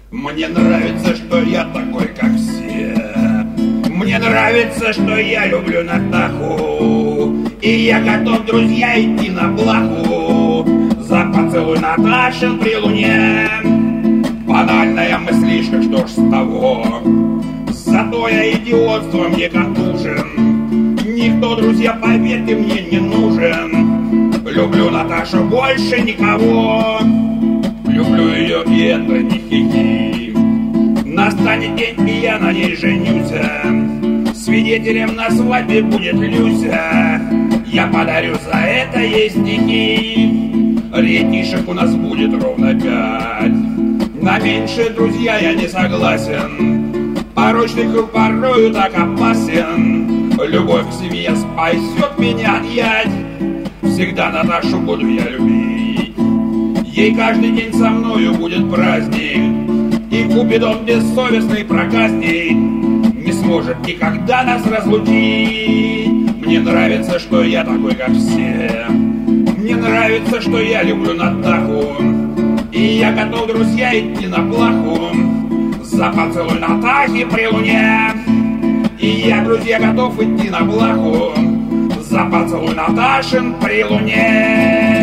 Мне нравится, что я такой, как все. Мне нравится, что я люблю Натаху. И я готов, друзья, идти на плаху за поцелуй Наташин при луне. Банальная мыслишка, что ж с того? Зато я идиотством не контужен. Никто, друзья, поверьте мне, не нужен. Люблю Наташу больше никого. Люблю ее, и это не хихи. Настанет день, и я на ней женюсь. Свидетелем на свадьбе будет Люся. Я подарю за это ей стихи. Ребятишек у нас будет ровно 5. На меньше, друзья, я не согласен. Порочный круг порою так опасен. Любовь к семье спасет меня от ять. Всегда Наташу буду я любить. Ей каждый день со мною будет праздник. И Купидон бессовестный проказник не сможет никогда нас разлучить. Мне нравится, что я такой, как все. Мне нравится, что я люблю Натаху. И я готов, друзья, идти на плаху за поцелуй Натахи при луне. И я, друзья, готов идти на плаху за поцелуй Наташин при луне.